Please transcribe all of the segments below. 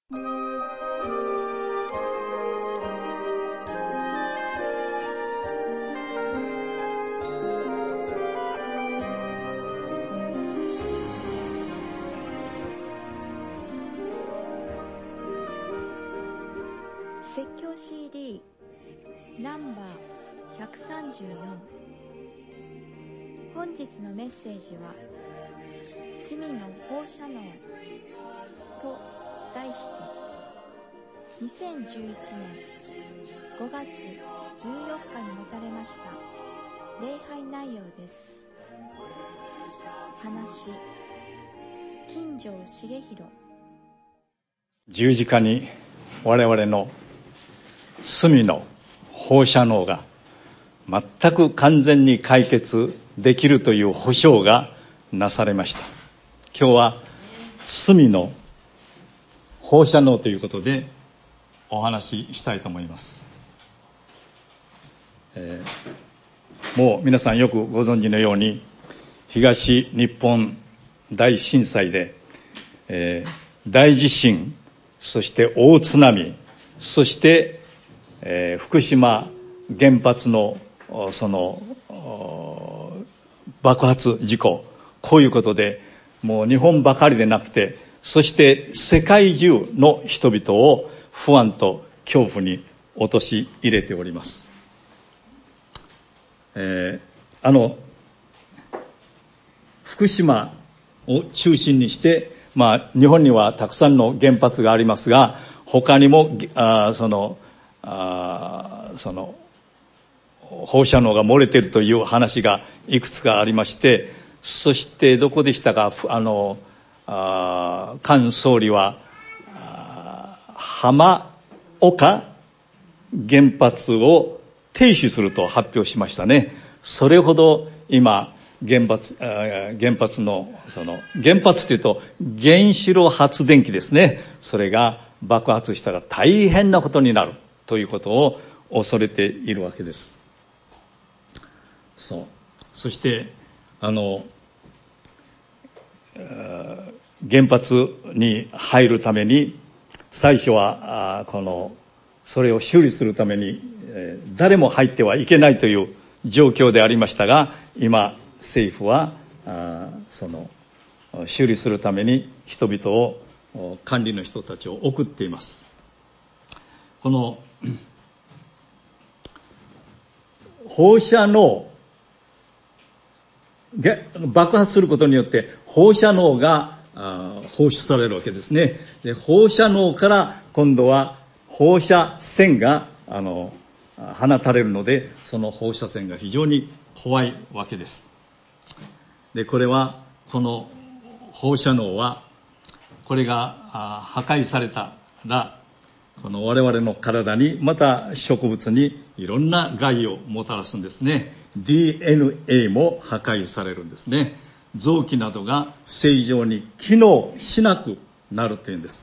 説教 CD ナンバー134。本日のメッセージは罪の放射能と題して2011年5月14日に持たれました礼拝内容です。話、金城茂弘。 十字架に我々の罪の放射能が全く完全に解決できるという保証がなされました。今日は罪の放射能ということでお話ししたいと思います。もう皆さんよくご存知のように東日本大震災で、大地震、そして大津波、そして福島原発のその爆発事故、こういうことでもう日本ばかりでなくて、そして世界中の人々を不安と恐怖に陥れております。福島を中心にして、日本にはたくさんの原発がありますが、他にもその放射能が漏れているという話がいくつかありまして、そしてどこでしたか、菅総理は浜岡原発を停止すると発表しましたね。それほど今原発の原発というと原子炉発電機ですね。それが爆発したら大変なことになるということを恐れているわけです。そして原発に入るために最初はそれを修理するために誰も入ってはいけないという状況でありましたが、今政府は修理するために人々を管理の人たちを送っています。この放射能爆発することによって放射能が放出されるわけですね。で、放射能から今度は放射線が放たれるので、その放射線が非常に怖いわけです。で、この放射能はこれが破壊されたら、この我々の体にまた植物にいろんな害をもたらすんですね。DNA も破壊されるんですね。臓器などが正常に機能しなくなるというんです。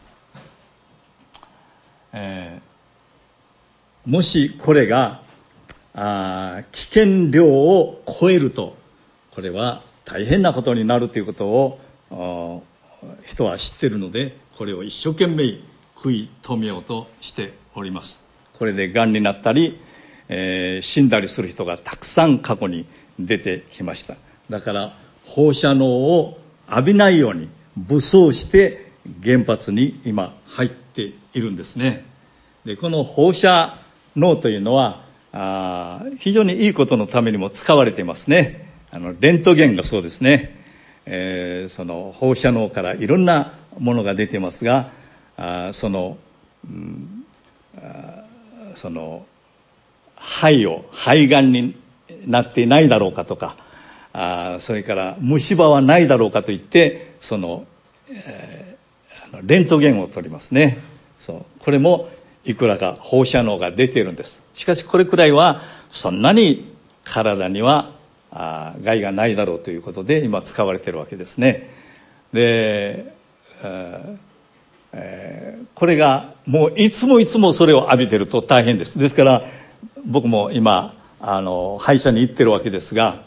もしこれが危険量を超えると、これは大変なことになるということを人は知っているので、これを一生懸命食い止めようとしております。これで癌になったり、死んだりする人がたくさん過去に出てきました。だから放射能を浴びないように武装して原発に今入っているんですね。で、この放射能というのは非常にいいことのためにも使われていますね。レントゲンがそうですね。その放射能からいろんなものが出てますが、肺がんになっていないだろうかとか、それから虫歯はないだろうかといってレントゲンを取りますね。これもいくらか放射能が出ているんです。しかしこれくらいはそんなに体には害がないだろうということで今使われているわけですね。で、これがもういつもそれを浴びていると大変です。ですから僕も今歯医者に行ってるわけですが、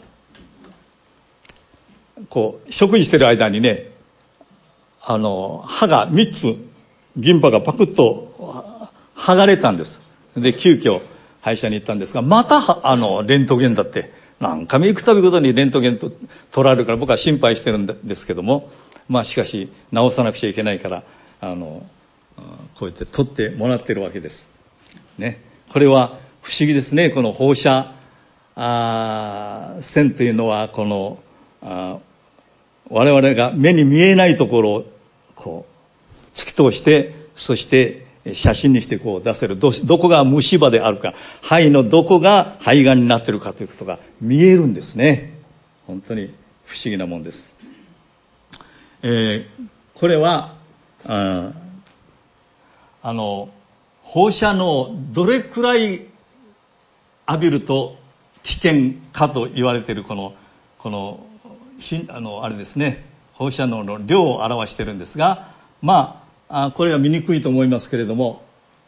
食事してる間にね、歯が3つ銀歯がパクッと剥がれたんです。で急遽歯医者に行ったんですが、またレントゲンだって、何回も行くたびごとにレントゲンと取られるから、僕は心配してるんですけども、しかし治さなくちゃいけないからこうやって取ってもらってるわけですね。これは不思議ですね。この放射線というのは、この我々が目に見えないところをこう突き通して、そして写真にして出せる、どこが虫歯であるか、肺のどこが肺がんになっているかということが見えるんですね。本当に不思議なもんです。これは放射能をどれくらい浴びると危険かと言われているこのあれですね、放射能の量を表しているんですが、これは見にくいと思いますけれども、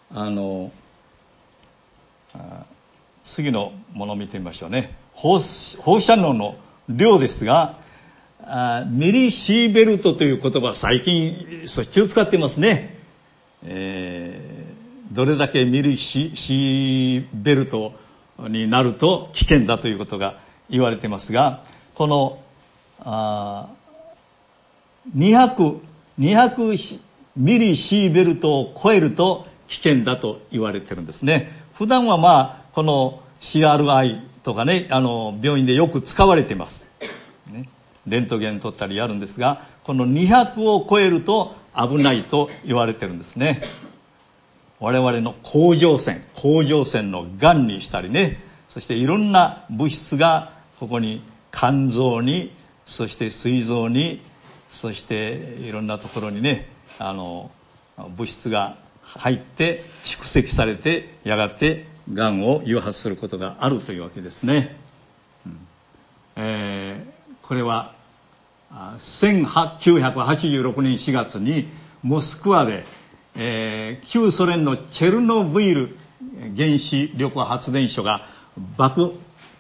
次のものを見てみましょうね。放射能の量ですが、ミリシーベルトという言葉、最近しょっちゅう使っていますね。どれだけミリシーベルトになると危険だということが言われていますが、この200ミリシーベルトを超えると危険だと言われているんですね。普段はこの CRI とかね、病院でよく使われています、ね、レントゲン取ったりやるんですが、この200を超えると危ないと言われてるんですね。我々の甲状腺のがんにしたりね、そしていろんな物質がここに肝臓に、そして膵臓に、そしていろんなところにね、物質が入って蓄積されて、やがてがんを誘発することがあるというわけですね。これは1986年4月にモスクワで、旧ソ連のチェルノブイル原子力発電所が爆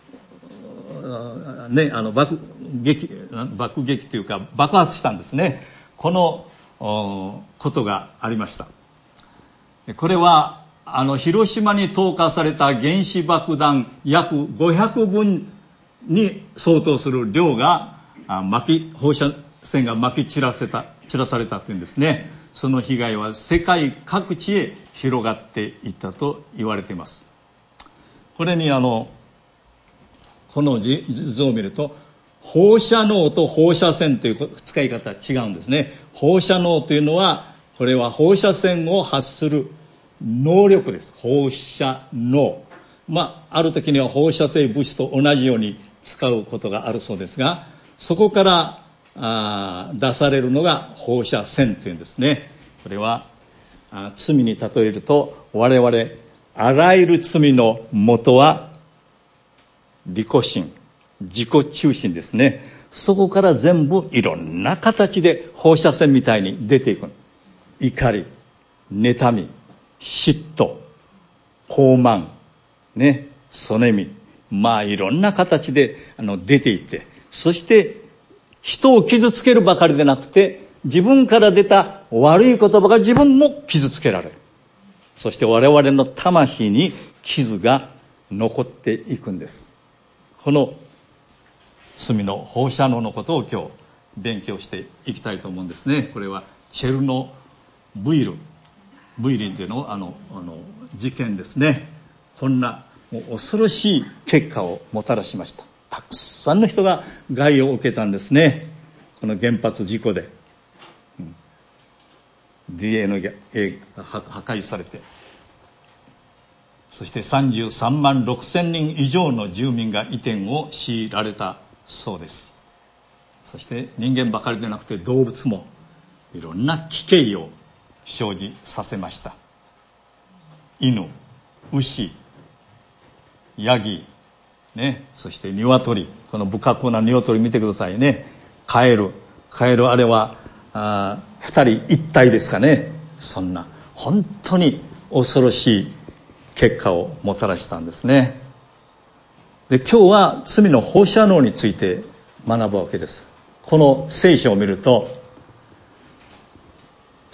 撃というか爆発したんですね。このことがありました。これは広島に投下された原子爆弾約500分に相当する量が放射線がまき散らされたというんですね。その被害は世界各地へ広がっていったと言われています。これにこの図を見ると、放射能と放射線という使い方は違うんですね。放射能というのは、これは放射線を発する能力です。放射能。ある時には放射性物質と同じように使うことがあるそうですが、そこから出されるのが放射線というんですね。これは罪に例えると、我々あらゆる罪の元は利己心、自己中心ですね。そこから全部いろんな形で放射線みたいに出ていく。怒り、妬み、嫉妬、傲慢、ね、そねみ、いろんな形で出ていって、そして人を傷つけるばかりでなくて、自分から出た悪い言葉が自分も傷つけられる。そして我々の魂に傷が残っていくんです。この罪の放射能のことを今日勉強していきたいと思うんですね。これはチェルノブイリでの事件ですね。こんな恐ろしい結果をもたらしました。たくさんの人が害を受けたんですね。この原発事故で、DNA が破壊されて、そして33万6千人以上の住民が移転を強いられたそうです。そして人間ばかりでなくて動物もいろんな奇形を生じさせました。犬、牛、ヤギ、ね、そして鶏、この不格好な鶏見てくださいね。カエルあれは二人一体ですかね。そんな本当に恐ろしい結果をもたらしたんですね。で、今日は罪の放射能について学ぶわけです。この聖書を見ると、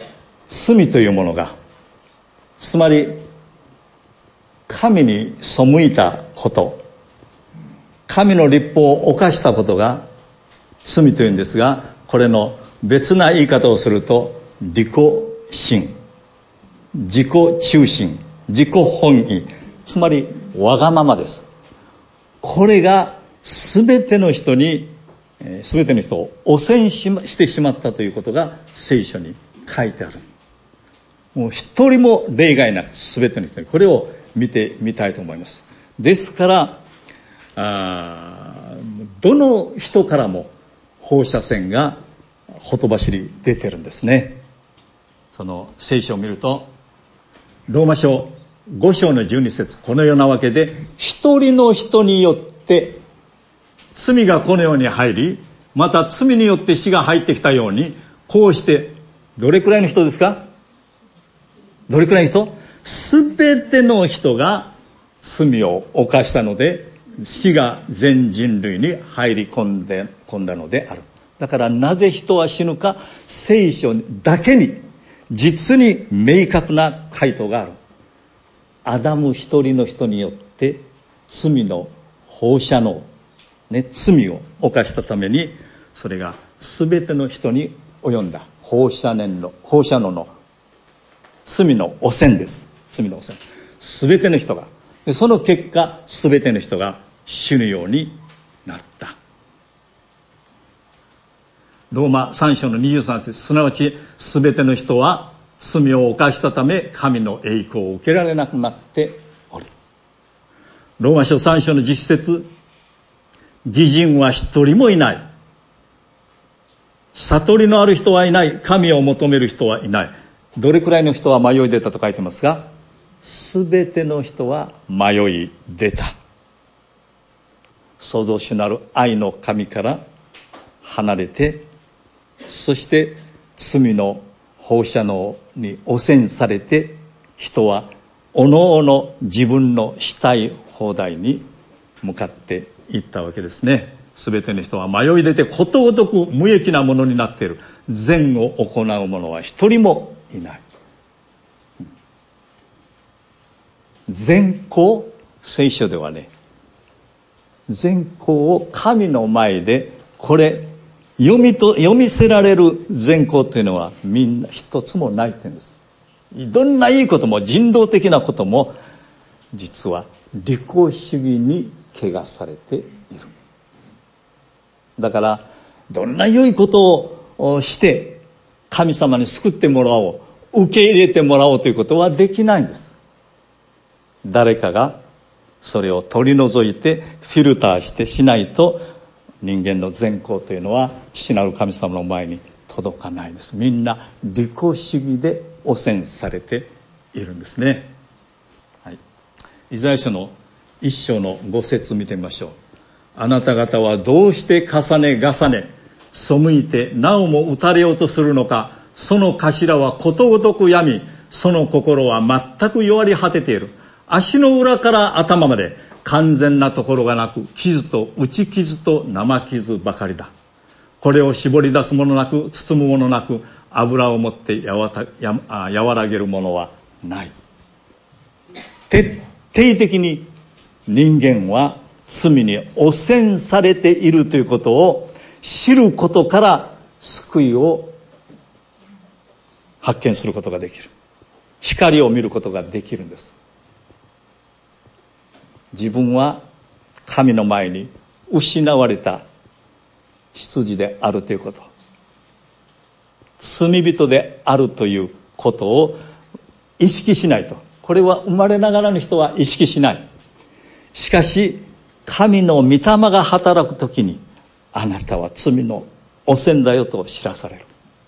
罪というものが、つまり神に背いたこと、神の律法を犯したことが罪というんですが、これの別な言い方をすると、利己心、自己中心、自己本位、つまりわがままです。これが全ての人を汚染してしまったということが聖書に書いてある。もう一人も例外なく全ての人にこれを見てみたいと思います。ですからどの人からも放射線がほとばしり出てるんですね。その聖書を見ると、ローマ書5章の12節、このようなわけで一人の人によって罪がこの世に入り、また罪によって死が入ってきたように、こうしてどれくらいの人ですか？どれくらいの人？すべての人が罪を犯したので、死が全人類に入り込んだのである。だからなぜ人は死ぬか、聖書だけに実に明確な回答がある。アダム一人の人によって罪の放射能、罪を犯したために、それが全ての人に及んだ放射能の罪の汚染です。罪の汚染。全ての人が、その結果全ての人が死ぬようになった。ローマ3章の23節、すなわち全ての人は罪を犯したため神の栄光を受けられなくなっておる。ローマ書3章の10節、義人は一人もいない。悟りのある人はいない。神を求める人はいない。どれくらいの人は迷い出たと書いてますが、すべての人は迷い出た。創造主なる愛の神から離れて、そして罪の放射能に汚染されて、人はおのおの自分のしたい放題に向かっていったわけですね。すべての人は迷い出てことごとく無益なものになっている。善を行う者は一人もいない。善行、聖書ではね、善行を神の前でこれ読みせられる善行というのはみんな一つもないって言うんです。どんないいことも人道的なことも実は利己主義に汚されている。だからどんな良いことをして神様に救ってもらおう、受け入れてもらおうということはできないんです。誰かがそれを取り除いてフィルターしてしないと、人間の善行というのは父なる神様の前に届かないんです。みんな利己主義で汚染されているんですね。はい、イザヤ書の1章の5節見てみましょう。あなた方はどうして重ね重ね背いてなおも打たれようとするのか。その頭はことごとく病み、その心は全く弱り果てている。足の裏から頭まで完全なところがなく、傷と内傷と生傷ばかりだ。これを絞り出すものなく、包むものなく、油をもって和らげるものはない。徹底的に人間は罪に汚染されているということを知ることから救いを発見することができる。光を見ることができるんです。自分は神の前に失われた羊であるということ、罪人であるということを意識しないと。これは生まれながらの人は意識しない。しかし神の御霊が働くときに、あなたは罪の汚染だよと知らされる。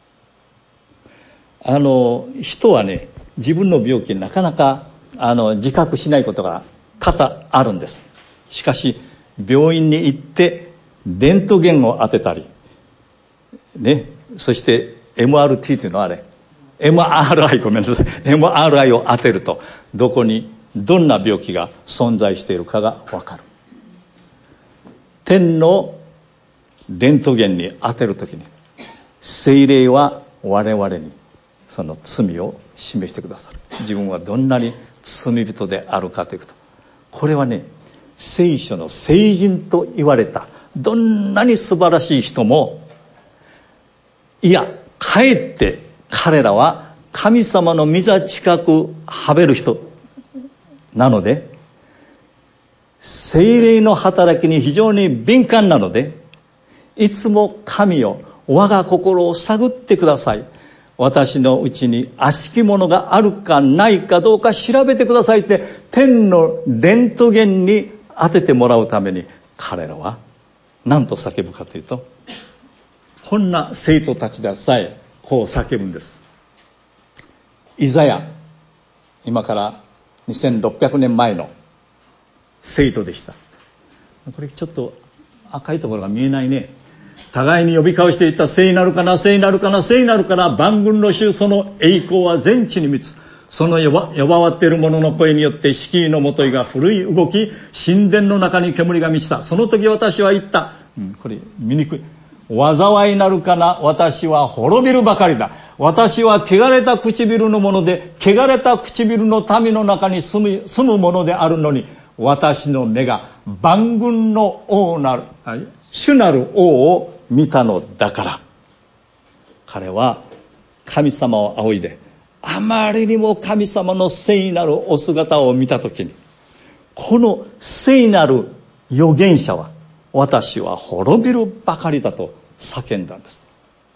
人はね、自分の病気なかなか自覚しないことが多々あるんです。しかし病院に行ってレントゲンを当てたりね、そして MRT というのはMRI ごめんなさい MRI を当てると、どこにどんな病気が存在しているかがわかる。天のレントゲンに当てるときに、聖霊は我々にその罪を示してくださる。自分はどんなに罪人であるかということ。これはね、聖書の聖人と言われたどんなに素晴らしい人も、いやかえって彼らは神様の御座近くはべる人なので、聖霊の働きに非常に敏感なので、いつも神よ、我が心を探ってください。私のうちに悪しきものがあるかないかどうか調べてくださいって天のレントゲンに当ててもらうために、彼らは何と叫ぶかというと、こんな生徒たちでさえこう叫ぶんです。イザヤ、今から2600年前の生徒でした。これちょっと赤いところが見えないね。互いに呼び交わしていた、聖なるかな、聖なるかな、聖なるかな、万軍の主、その栄光は全地に満つ。その呼ばわっている者の声によって敷居のもといが古い動き、神殿の中に煙が満ちた。その時私は言った、これ見にくい。災いなるかな、私は滅びるばかりだ。私は汚れた唇のもので、汚れた唇の民の中に住むものであるのに、私の目が万軍の王なる、主なる王を見たのだから。彼は神様を仰いで、あまりにも神様の聖なるお姿を見たときに、この聖なる預言者は私は滅びるばかりだと叫んだんです。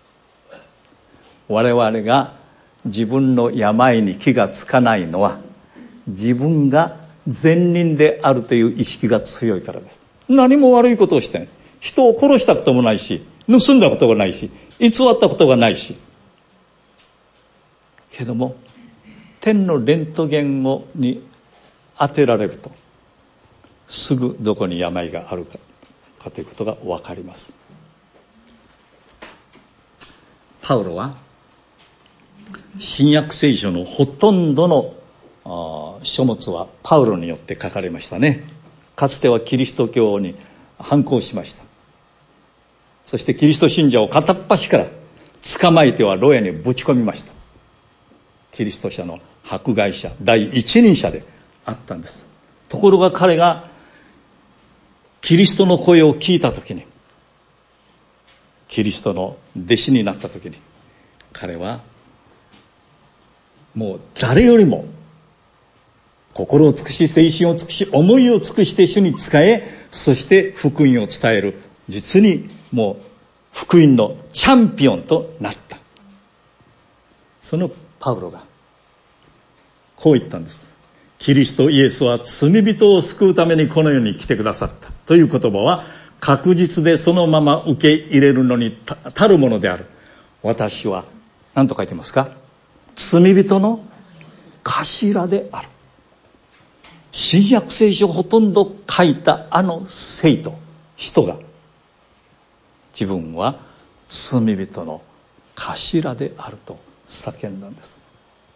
我々が自分の病に気がつかないのは、自分が善人であるという意識が強いからです。何も悪いことをしてない。人を殺したこともないし、盗んだことがないし、偽ったことがないし。けども、天のレントゲンに当てられると、すぐどこに病があるかということがわかります。パウロは、新約聖書のほとんどの書物はパウロによって書かれましたね。かつてはキリスト教に反抗しました。そしてキリスト信者を片っ端から捕まえては牢屋にぶち込みました。キリスト者の迫害者、第一人者であったんです。ところが彼がキリストの声を聞いたときに、キリストの弟子になったときに、彼はもう誰よりも心を尽くし、精神を尽くし、思いを尽くして主に仕え、そして福音を伝える、実にもう福音のチャンピオンとなった。そのパウロがこう言ったんです。キリストイエスは罪人を救うためにこの世に来てくださったという言葉は、確実でそのまま受け入れるのに足るものである。私は何と書いてますか？罪人の頭である。新約聖書をほとんど書いたあの人が、自分は罪人の頭であると叫んだんです。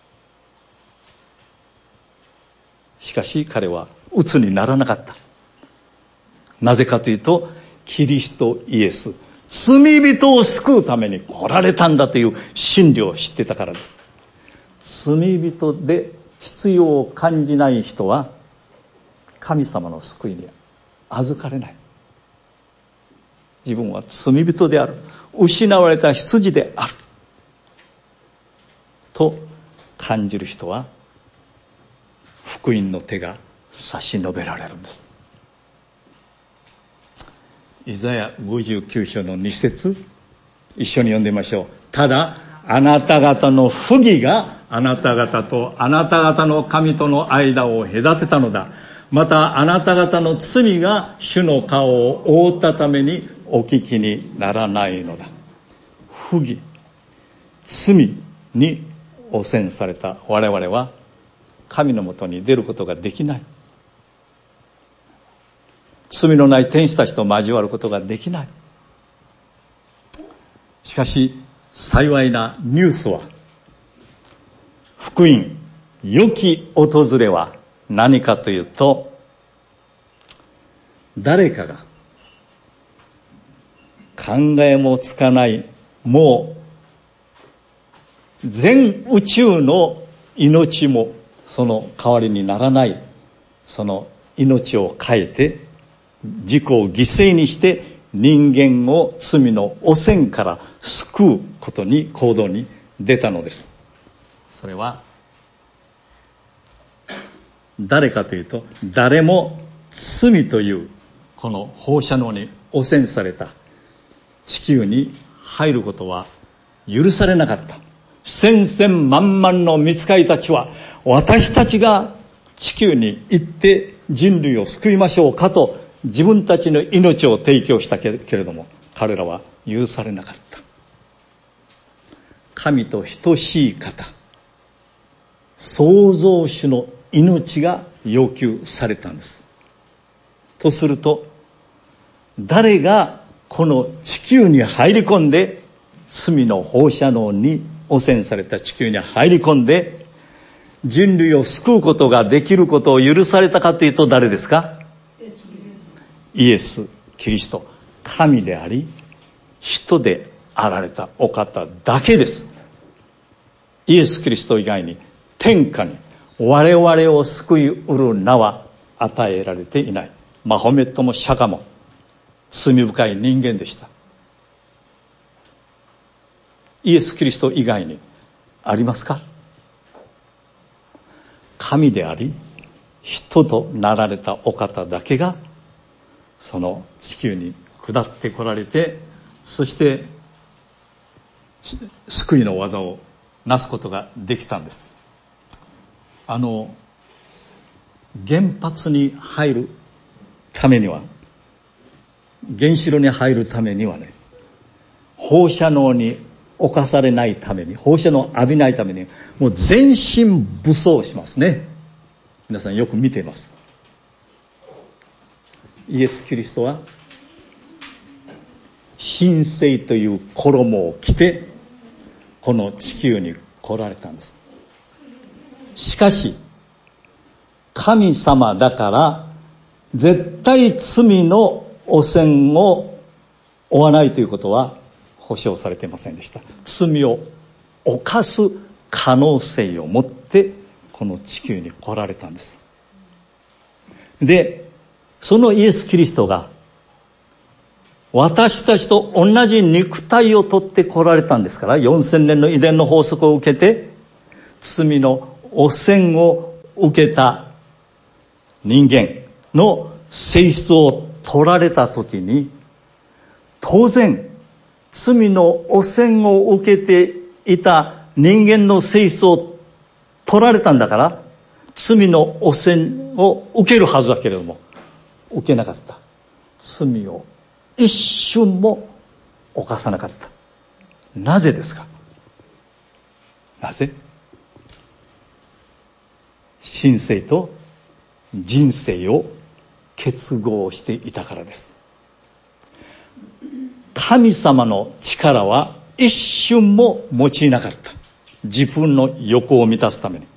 しかし彼は鬱にならなかった。なぜかというと、キリストイエス、罪人を救うために来られたんだという真理を知ってたからです。罪人で必要を感じない人は神様の救いに預かれない。自分は罪人である、失われた羊であると感じる人は、福音の手が差し伸べられるんです。イザヤ59章の2節、一緒に読んでみましょう。ただあなた方の不義があなた方とあなた方の神との間を隔てたのだ。またあなた方の罪が主の顔を覆ったためにお聞きにならないのだ。不義、罪に汚染された我々は神のもとに出ることができない。罪のない天使たちと交わることができない。しかし幸いなニュースは、福音良き訪れは何かというと、誰かが考えもつかない、もう全宇宙の命もその代わりにならない、その命を変えて自己を犠牲にして人間を罪の汚染から救うことに行動に出たのです。それは誰かというと、誰も罪というこの放射能に汚染された地球に入ることは許されなかった。千々万々の御使いたちは、私たちが地球に行って人類を救いましょうかと自分たちの命を提供したけれども、彼らは許されなかった。神と等しい方、創造主の命が要求されたんです。とすると、誰がこの地球に入り込んで、罪の放射能に汚染された地球に入り込んで人類を救うことができることを許されたかというと、誰ですか？イエス・キリスト、神であり人であられたお方だけです。イエス・キリスト以外に天下に我々を救いうる名は与えられていない。マホメットも釈迦も罪深い人間でした。イエス・キリスト以外にありますか？神であり人となられたお方だけがその地球に下ってこられて、そして救いの技をなすことができたんです。原発に入るためには、原子炉に入るためにはね、放射能に侵されないために、放射能を浴びないために、もう全身武装しますね。皆さんよく見ています。イエス・キリストは神聖という衣を着てこの地球に来られたんです。しかし神様だから絶対罪の汚染を負わないということは保証されていませんでした。罪を犯す可能性を持ってこの地球に来られたんです。で、そのイエス・キリストが私たちと同じ肉体を取って来られたんですから、4000年の遺伝の法則を受けて罪の汚染を受けた人間の性質を取られた時に、当然罪の汚染を受けていた人間の性質を取られたんだから、罪の汚染を受けるはずだけれども受けなかった。罪を一瞬も犯さなかった。なぜですか？なぜ？神性と人生を結合していたからです。神様の力は一瞬も用いなかった。自分の欲を満たすために。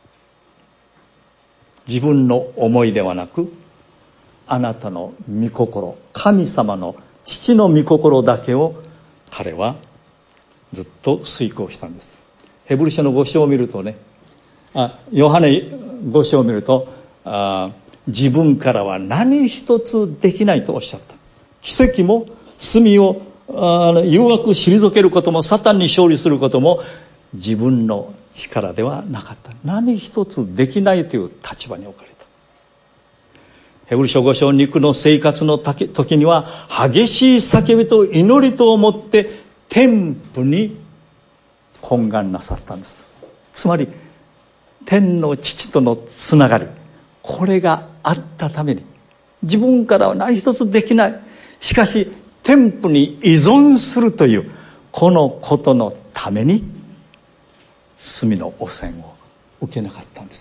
自分の思いではなく、あなたの御心、神様の父の御心だけを彼はずっと遂行したんです。ヘブル書の5章を見るとね、ヨハネ5章を見ると、自分からは何一つできないとおっしゃった。奇跡も罪を誘惑退けることもサタンに勝利することも自分の力ではなかった。何一つできないという立場に置かれた。ヘブル書5章、肉の生活の時には激しい叫びと祈りとをもって天父に懇願なさったんです。つまり天の父とのつながり、これがあったために、自分からは何一つできない、しかし天父に依存するというこのことのために罪の汚染を受けなかったんです。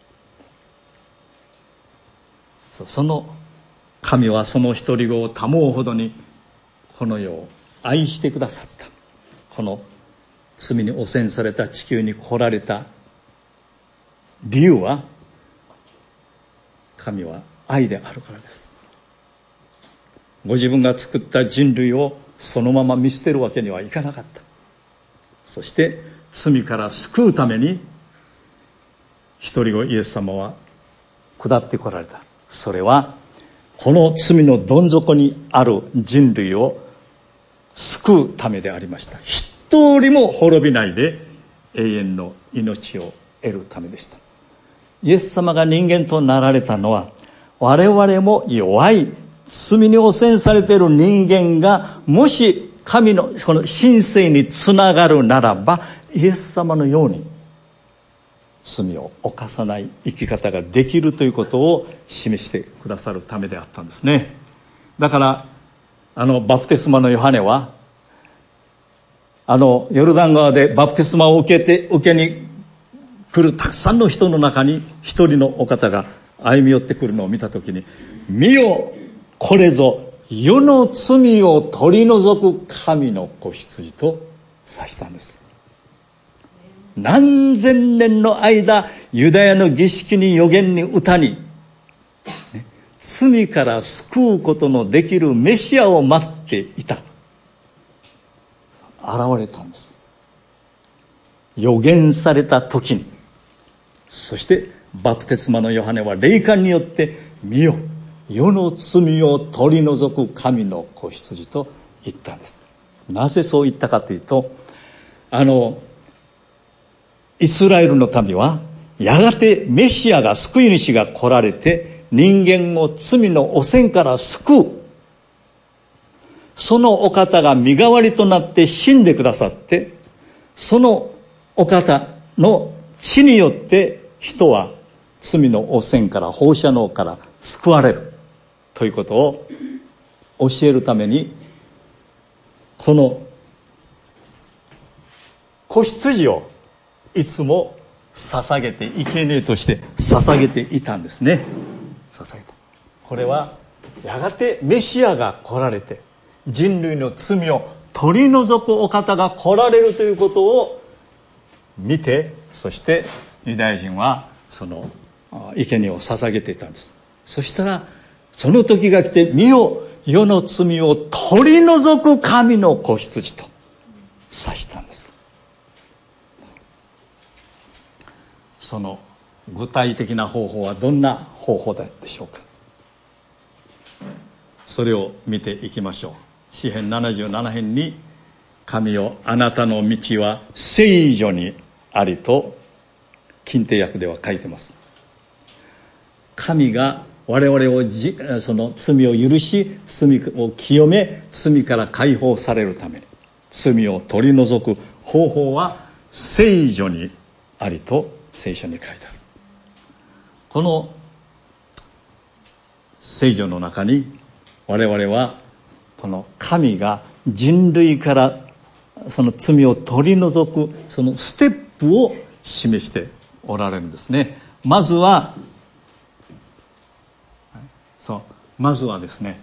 その神はその一人子を賜うほどにこの世を愛してくださった。この罪に汚染された地球に来られた理由は、神は愛であるからです。ご自分が作った人類をそのまま見捨てるわけにはいかなかった。そして罪から救うために一人子イエス様は下ってこられた。それはこの罪のどん底にある人類を救うためでありました。一人も滅びないで永遠の命を得るためでした。イエス様が人間となられたのは、我々も弱い罪に汚染されている人間がもし神のその神性につながるならば、イエス様のように罪を犯さない生き方ができるということを示してくださるためであったんですね。だからバプテスマのヨハネはヨルダン川でバプテスマを受けに来るたくさんの人の中に一人のお方が歩み寄ってくるのを見たときに、見よこれぞ世の罪を取り除く神の子羊と指したんです。何千年の間ユダヤの儀式に預言に歌に、罪から救うことのできるメシアを待っていた。現れたんです。預言された時に、そしてバプテスマのヨハネは霊感によって見よ世の罪を取り除く神の子羊と言ったんです。なぜそう言ったかというと、イスラエルの民はやがてメシアが救い主が来られて人間を罪の汚染から救う、そのお方が身代わりとなって死んでくださって、そのお方の血によって人は罪の汚染から放射能から救われるということを教えるために、この子羊をいつも捧げて、生贄として捧げていたんですね。捧げた。これはやがてメシアが来られて人類の罪を取り除くお方が来られるということを見て、そしてユダヤ人はその生贄を捧げていたんです。そしたらその時が来て、見よ世の罪を取り除く神の子羊と指したんです。その具体的な方法はどんな方法でしょうか。それを見ていきましょう。詩編77編に、神よあなたの道は聖所にありと近帝訳では書いてます。神が我々をその罪を許し、罪を清め、罪から解放されるために、罪を取り除く方法は聖所にありと聖書に書いてある。この聖所の中に我々はこの神が人類からその罪を取り除くそのステップを示しておられるんですね。まずはですね、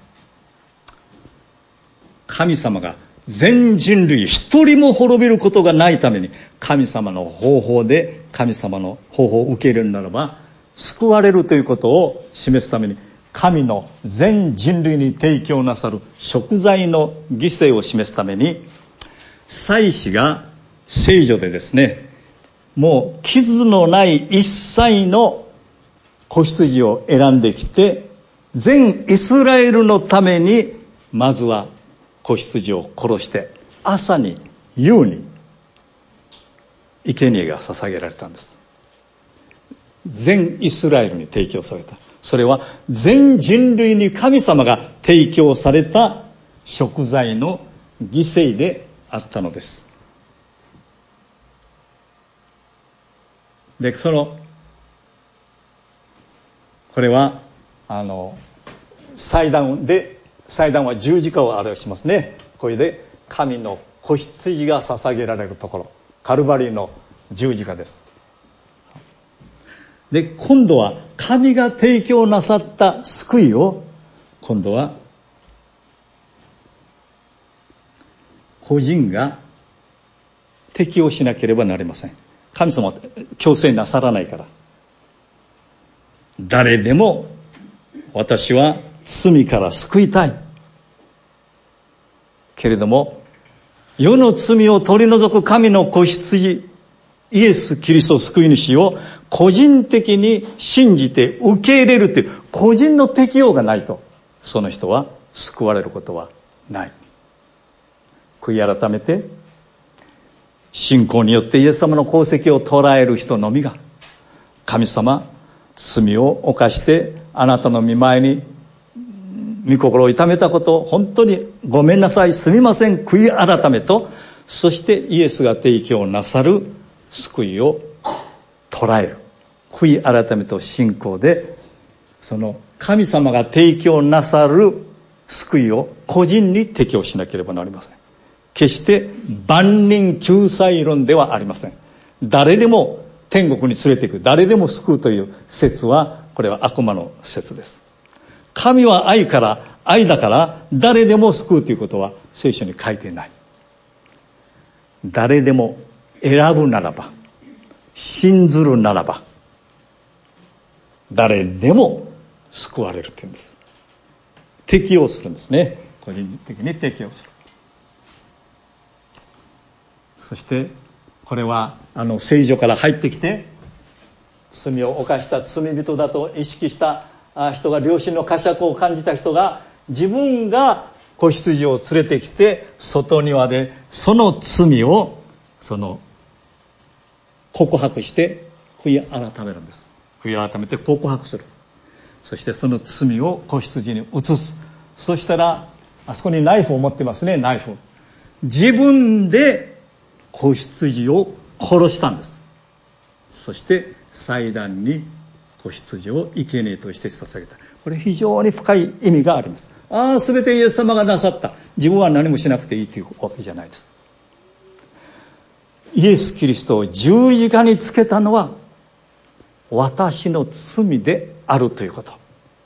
神様が全人類一人も滅びることがないために、神様の方法で神様の方法を受け入れるならば救われるということを示すために、神の全人類に提供なさる贖罪の犠牲を示すために、祭司が聖所でですね、もう傷のない一切の子羊を選んできて、全イスラエルのためにまずは子羊を殺して、朝に夕に生贄が捧げられたんです。全イスラエルに提供された。それは全人類に神様が提供された贖罪の犠牲であったのです。で、これは祭壇は十字架を表しますね。これで神の子羊が捧げられるところ、カルバリーの十字架です。で、今度は神が提供なさった救いを、今度は個人が適用しなければなりません。神様は強制なさらないから。誰でも私は罪から救いたいけれども、世の罪を取り除く神の子羊イエス・キリスト救い主を個人的に信じて受け入れるという個人の適用がないと、その人は救われることはない。悔い改めて信仰によってイエス様の功績を捉える人のみが、神様、罪を犯してあなたの御前に御心を痛めたこと、本当にごめんなさい、すみません、悔い改めと、そしてイエスが提供なさる救いを捉える。悔い改めと信仰で、その神様が提供なさる救いを個人に適用しなければなりません。決して万人救済論ではありません。誰でも天国に連れて行く、誰でも救うという説は、これは悪魔の説です。神は愛だから誰でも救うということは聖書に書いてない。誰でも選ぶならば、信ずるならば、誰でも救われるというんです。適用するんですね。個人的に適用する。そしてこれは聖女から入ってきて、罪を犯した罪人だと意識した人が、良心の呵責を感じた人が、自分が子羊を連れてきて外庭でその罪を告白して悔い改めるんです。悔い改めて告白する。そしてその罪を子羊に移す。そしたらあそこにナイフを持ってますね。ナイフ、自分で子羊を殺したんです。そして祭壇に子羊を生贄として捧げた。これ非常に深い意味があります。全てイエス様がなさった、自分は何もしなくていいというわけじゃないです。イエス・キリストを十字架につけたのは私の罪であるということ。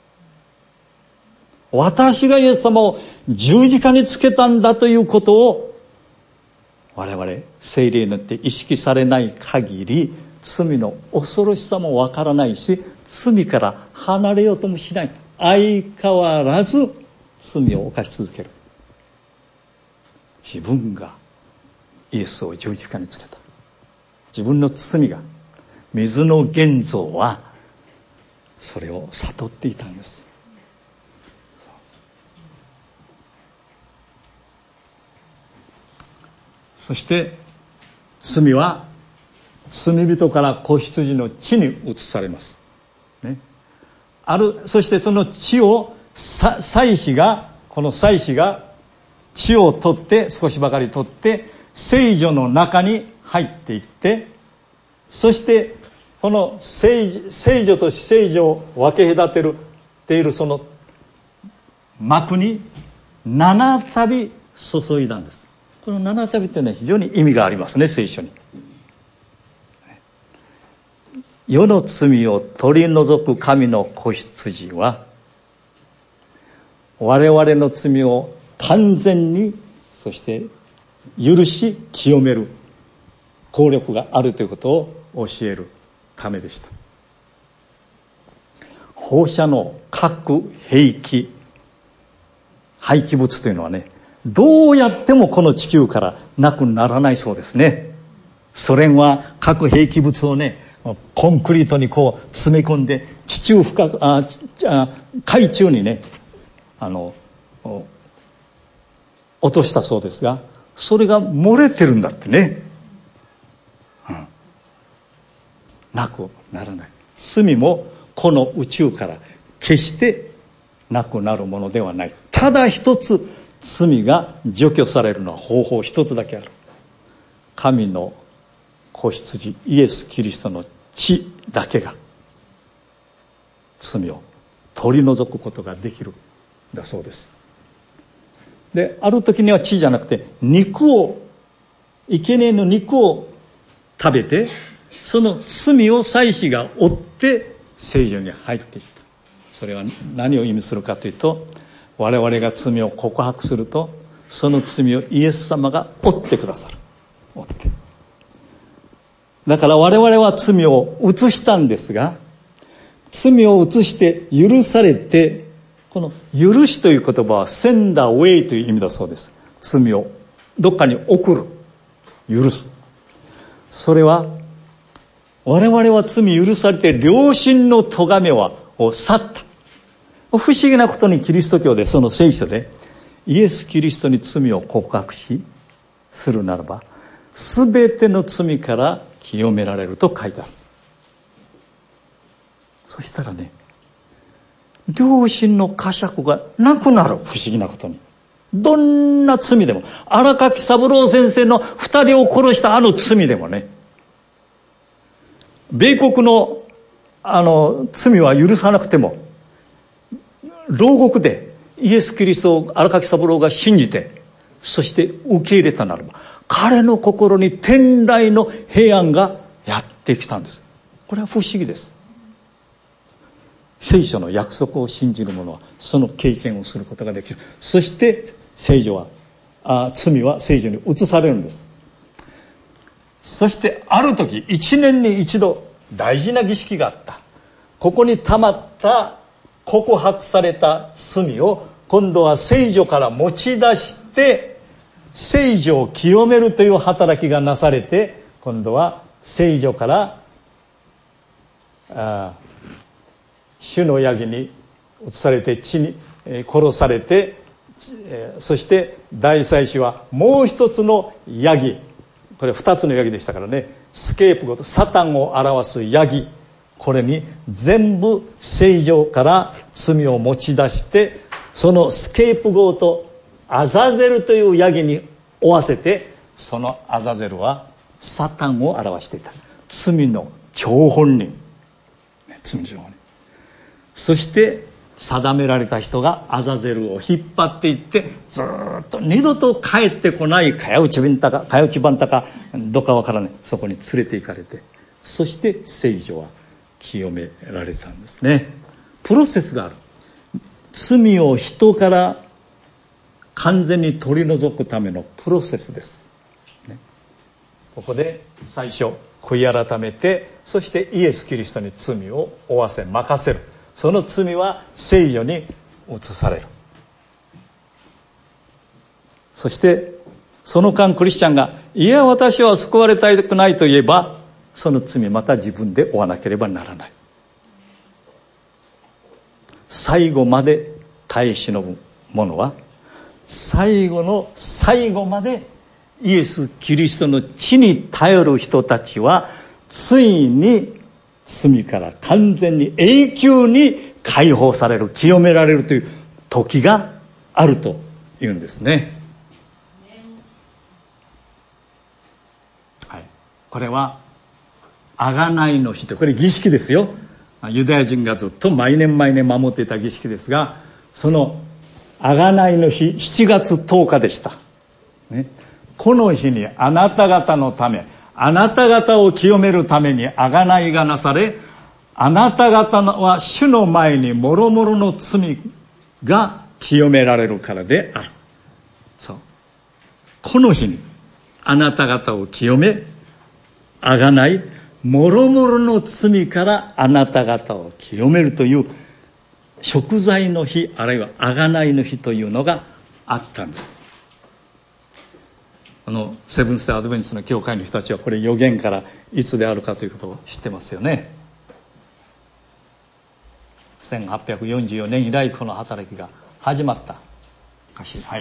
私がイエス様を十字架につけたんだということを、我々聖霊によって意識されない限り、罪の恐ろしさもわからないし、罪から離れようともしない。相変わらず罪を犯し続ける。自分がイエスを十字架につけた。自分の罪が、水の現像はそれを悟っていたんです。そして罪は罪人から子羊の血に移されます、ね、そしてその血を祭司が血を取って、少しばかり取って聖女の中に入っていって、そしてこの聖女と死聖女を分け隔ているその幕に7度注いだんです。この7度というのは非常に意味がありますね、聖書に。世の罪を取り除く神の子羊は、我々の罪を完全に、そして許し清める効力があるということを教えるためでした。放射能、核兵器、廃棄物というのはね、どうやってもこの地球からなくならないそうですね。ソ連は核兵器物をね、コンクリートにこう詰め込んで海中にね落としたそうですが、それが漏れてるんだってね、なくならない。罪もこの宇宙から決してなくなるものではない。ただ一つ罪が除去されるのは方法一つだけある。神の子羊イエス・キリストの血だけが罪を取り除くことができるんだそうです。で、ある時には血じゃなくて生贄の肉を食べて、その罪を祭司が負って聖女に入っていった。それは何を意味するかというと、我々が罪を告白すると、その罪をイエス様が負ってくださる。負って。だから我々は罪を移したんですが、罪を移して許されて、この許しという言葉は send away という意味だそうです。罪をどっかに送る、許す。それは我々は罪許されて良心の咎めを去った。不思議なことにキリスト教で、その聖書でイエス・キリストに罪を告白するならば、すべての罪から清められると書いてある。そしたらね、良心の呵責がなくなる。不思議なことに。どんな罪でも、荒垣三郎先生の2人を殺したあの罪でもね、米国の罪は許さなくても、牢獄でイエス・キリストを荒垣三郎が信じて、そして受け入れたならば、彼の心に天来の平安がやってきたんです。これは不思議です。聖書の約束を信じる者はその経験をすることができる。そして罪は聖女に移されるんです。そしてある時、1年に一度大事な儀式があった。ここに溜まった告白された罪を今度は聖女から持ち出して聖女を清めるという働きがなされて、今度は聖女から主のヤギに移されて血に殺されて、そして大祭司はもう一つのヤギ、これ2つのヤギでしたからね、スケープゴート、サタンを表すヤギ、これに全部聖女から罪を持ち出して、そのスケープゴートアザゼルというヤギに負わせて、そのアザゼルはサタンを表していた。罪の張本人、罪の張本人。そして定められた人がアザゼルを引っ張っていって、ずっと二度と帰ってこないかやうちばんたかどっかわからない、そこに連れて行かれて、そして聖女は清められたんですね。プロセスがある。罪を人から完全に取り除くためのプロセスです、ね、ここで最初悔い改めて、そしてイエス・キリストに罪を負わせ任せる。その罪は聖女に移される。そしてその間クリスチャンが、いや私は救われたくないと言えば、その罪また自分で負わなければならない。最後まで耐え忍ぶ者は、最後の最後までイエス・キリストの血に頼る人たちは、ついに罪から完全に永久に解放される、清められるという時があるというんですね。はい、これは贖いの日と、これ儀式ですよ。ユダヤ人がずっと毎年守っていた儀式ですが、その贖いの日7月10日でした、ね、この日にあなた方のため、あなた方を清めるために贖いがなされ、あなた方は主の前に諸々の罪が清められるからである。そう、この日にあなた方を清め、贖い、諸々の罪からあなた方を清めるという贖罪の日、あるいは贖いの日というのがあったんです。セブンステーアドベンチストの教会の人たちは、これ預言からいつであるかということを知ってますよね。1844年以来この働きが始まった。はい。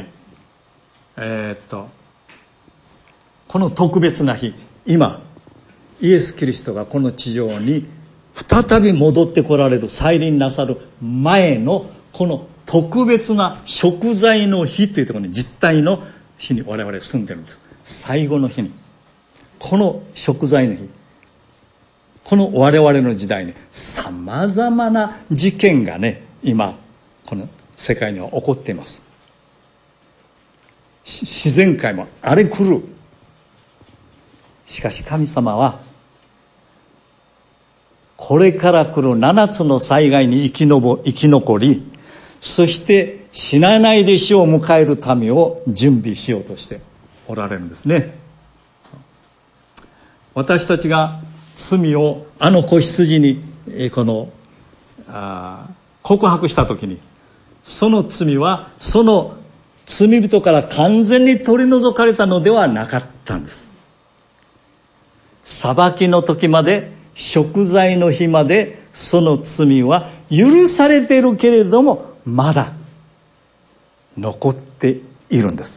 この特別な日、今イエス・キリストがこの地上に再び戻ってこられる、再臨なさる前のこの特別な贖罪の日というところに、実体の日に我々住んでるんです。最後の日に、この贖罪の日、この我々の時代にさまざまな事件がね、今この世界には起こっています。自然界も荒れ狂う。しかし神様はこれから来る7つの災害に生き残り、そして死なないで死を迎える民を準備しようとしておられるんですね。私たちが罪を子羊に告白したときに、その罪はその罪人から完全に取り除かれたのではなかったんです。裁きの時まで贖罪の日までその罪は許されているけれども、まだ残っているんです。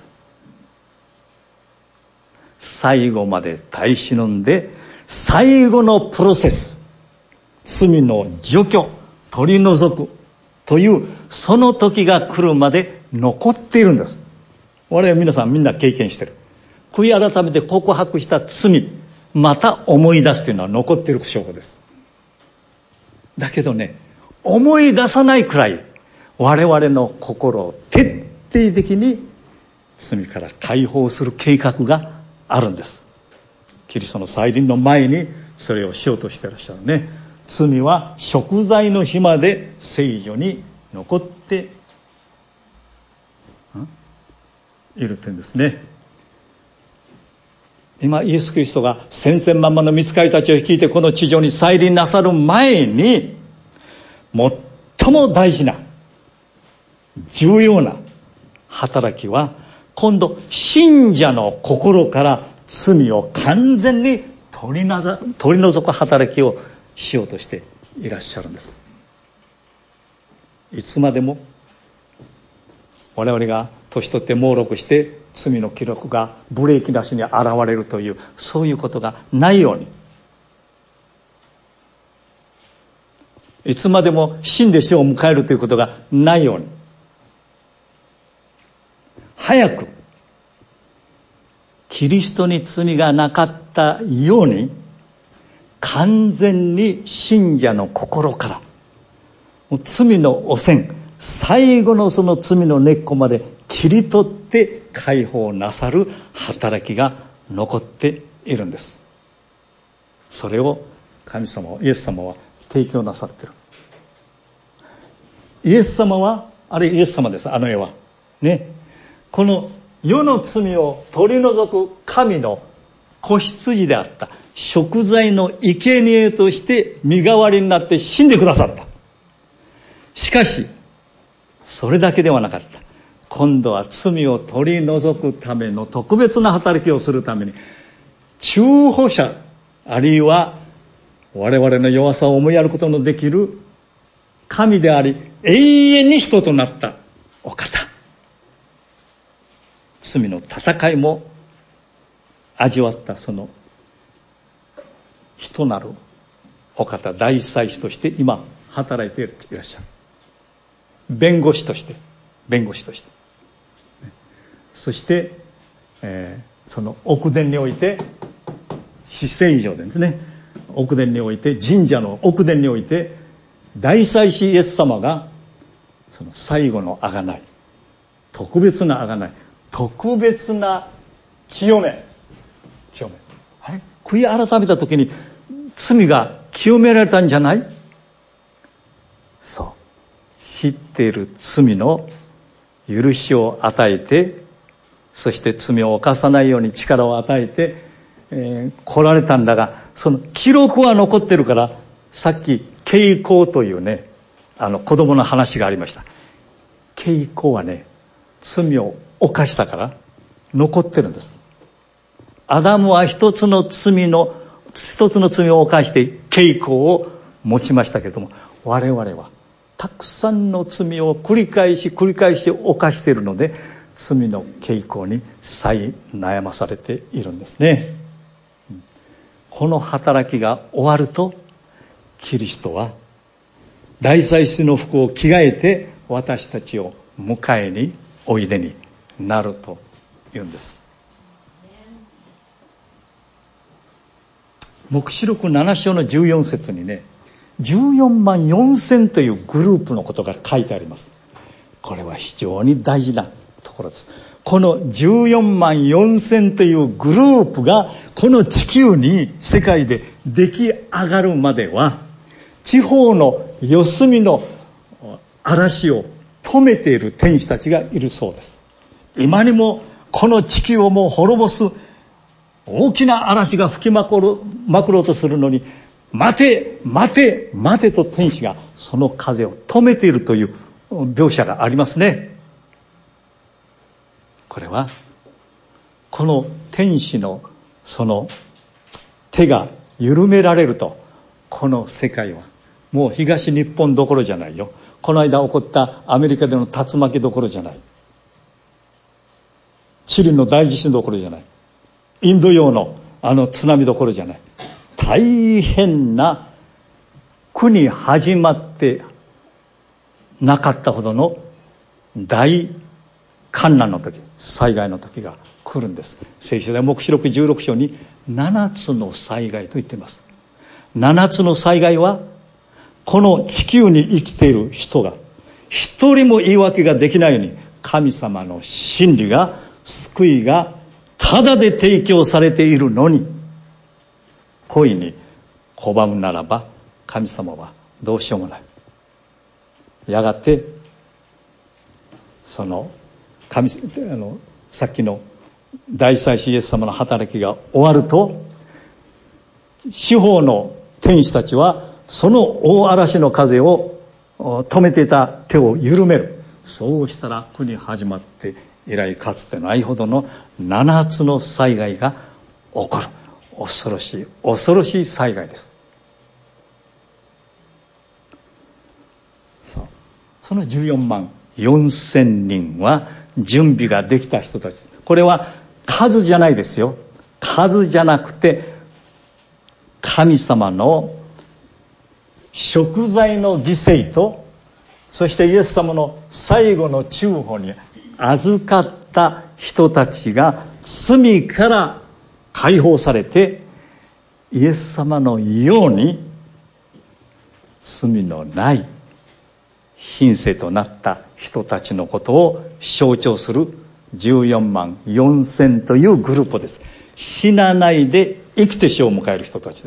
最後まで耐え忍んで、最後のプロセス、罪の除去、取り除くというその時が来るまで残っているんです。我々皆さんみんな経験している。悔い改めて告白した罪、また思い出すというのは残っている証拠です。だけどね、思い出さないくらい我々の心を徹底的に罪から解放する計画があるんです。キリストの再臨の前にそれをしようとしていらっしゃるね。罪は贖罪の日まで聖所に残っているというんですね。今イエス・キリストが千々万万の御使いたちを率いてこの地上に再臨なさる前に、最も大事な重要な働きは、今度信者の心から罪を完全に取り除く働きをしようとしていらっしゃるんです。いつまでも我々が年取って猛録して罪の記録がブレーキなしに現れるという、そういうことがないように、いつまでも死んで死を迎えるということがないように、早くキリストに罪がなかったように、完全に信者の心からもう罪の汚染、最後のその罪の根っこまで切り取って解放なさる働きが残っているんです。それを神様、イエス様は提供なさっている。イエス様は、あれイエス様です、あの絵はね。この世の罪を取り除く神の子羊であった贖罪の生贄として身代わりになって死んでくださった。しかしそれだけではなかった。今度は罪を取り除くための特別な働きをするために、中保者、あるいは我々の弱さを思いやることのできる神であり、永遠に人となったお方、罪の戦いも味わったその人なるお方、大祭司として今働いていらっしゃる。弁護士として、そして、その奥殿において、至聖所でですね、奥殿において、神社の奥殿において、大祭司イエス様がその最後の贖い、特別な贖い、特別な清め、あれ、悔い改めた時に罪が清められたんじゃない？そう、知っている罪の許しを与えて、そして罪を犯さないように力を与えて、来られたんだが、その記録は残ってるから、さっき慶光というね、子供の話がありました。慶光はね、罪を犯したから残ってるんです。アダムは一つの罪を犯して慶光を持ちましたけれども、我々はたくさんの罪を繰り返し犯しているので、罪の慶光に悩まされているんですね。この働きが終わると、キリストは大祭司の服を着替えて私たちを迎えにおいでになるというんです。黙示録7章の14節にね、14万4千というグループのことが書いてあります。これは非常に大事なところです。この14万4千というグループがこの地球に世界で出来上がるまでは、地方の四隅の嵐を止めている天使たちがいるそうです。今にもこの地球をもう滅ぼす大きな嵐が吹きまくろうとするのに、待てと天使がその風を止めているという描写がありますね。これはこの天使のその手が緩められると、 この世界はもう東日本どころじゃないよ。この間起こったアメリカでの竜巻どころじゃない。チリの大地震どころじゃない。インド洋の津波どころじゃない。大変な国始まってなかったほどの大患難の時、災害の時が来るんです。聖書では黙示録16章に7つの災害と言っています。7つの災害はこの地球に生きている人が一人も言い訳ができないように、神様の真理が、救いがただで提供されているのに、故意に拒むならば神様はどうしようもない。やがてそのさっきの大祭司イエス様の働きが終わると、四方の天使たちはその大嵐の風を止めていた手を緩める。そうしたら国始まって以来かつてないほどの7つの災害が起こる。恐ろしい恐ろしい災害です。その14万4千人は準備ができた人たち。これは数じゃないですよ。数じゃなくて神様の贖罪の犠牲と、そしてイエス様の最後の中保に預かった人たちが罪から解放されて、イエス様のように罪のない品性となった人たちのことを象徴する14万4千というグループです。死なないで生きて死を迎える人たちです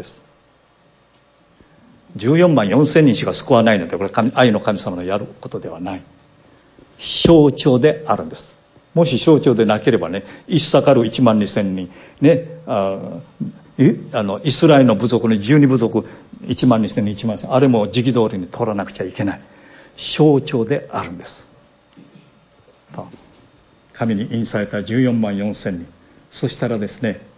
。14万4千人しか救わないので、これは愛の神様のやることではない。象徴であるんです。もし象徴でなければね、イッサカル1万2千人ね、イスラエルの部族の12部族1万2千人1万2千人、あれも時期通りに取らなくちゃいけない。象徴であるんです。神に印された14万4千人。そしたらですね、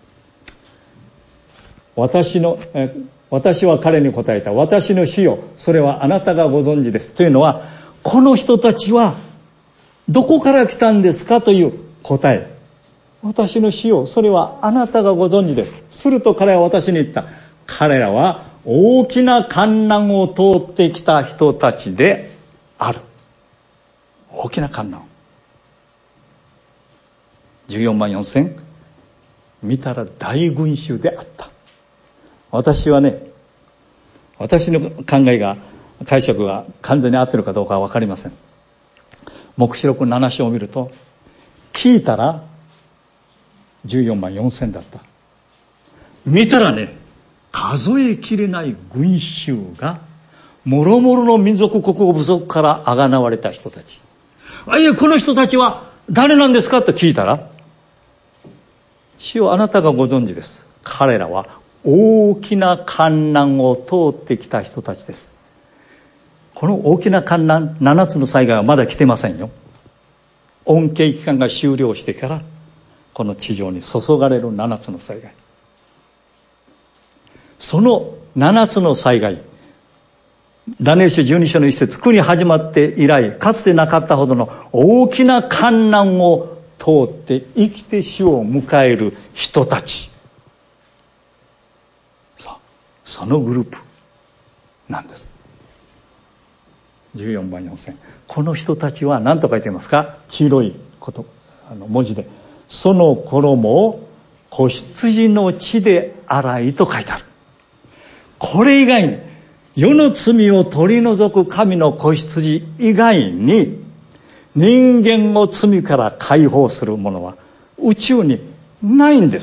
私は彼に答えた。私の死よ、それはあなたがご存知です。というのは、この人たちはどこから来たんですかという答え。私の死よ、それはあなたがご存知です。すると彼は私に言った。彼らは大きな患難を通ってきた人たちである。大きな患難。14万4千、見たら大群衆であった。私はね、私の解釈が完全に合っているかどうかは分かりません。黙示録7章を見ると、聞いたら14万4千だった。見たらね、数えきれない群衆が、もろもろの民族国語部族からあがなわれた人たち。いや、この人たちは誰なんですかと聞いたら、主よ、あなたがご存知です。彼らは大きな患難を通ってきた人たちです。この大きな患難、7つの災害はまだ来てませんよ。恩恵期間が終了してからこの地上に注がれる7つの災害。その7つの災害、ダニエル書12章の一節、国始まって以来かつてなかったほどの大きな患難を通って生きて死を迎える人たち、そのグループなんです。14万4千。この人たちは何と書いていますか？黄色い文字で、その衣を子羊の血で洗いと書いてある。これ以外に、世の罪を取り除く神の子羊以外に、人間を罪から解放するものは宇宙にないんです。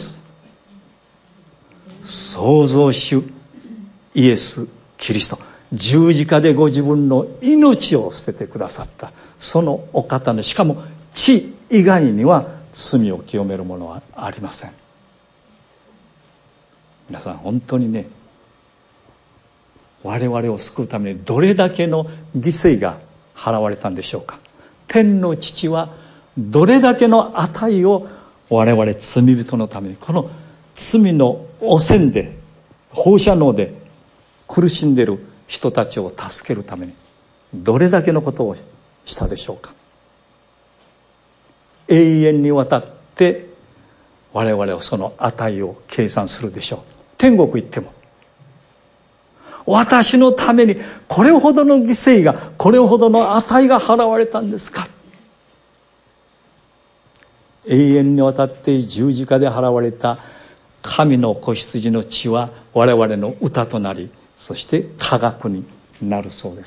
創造主イエス・キリスト、十字架でご自分の命を捨ててくださったそのお方の、しかも血以外には罪を清めるものはありません。皆さん本当にね、我々を救うためにどれだけの犠牲が払われたんでしょうか。天の父はどれだけの値を我々罪人のために、この罪の汚染で、放射能で苦しんでいる人たちを助けるためにどれだけのことをしたでしょうか。永遠にわたって我々はその値を計算するでしょう。天国行っても私のためにこれほどの犠牲が、これほどの値が払われたんですか。永遠にわたって十字架で払われた神の子羊の血は我々の歌となり、そして科学になるそうです。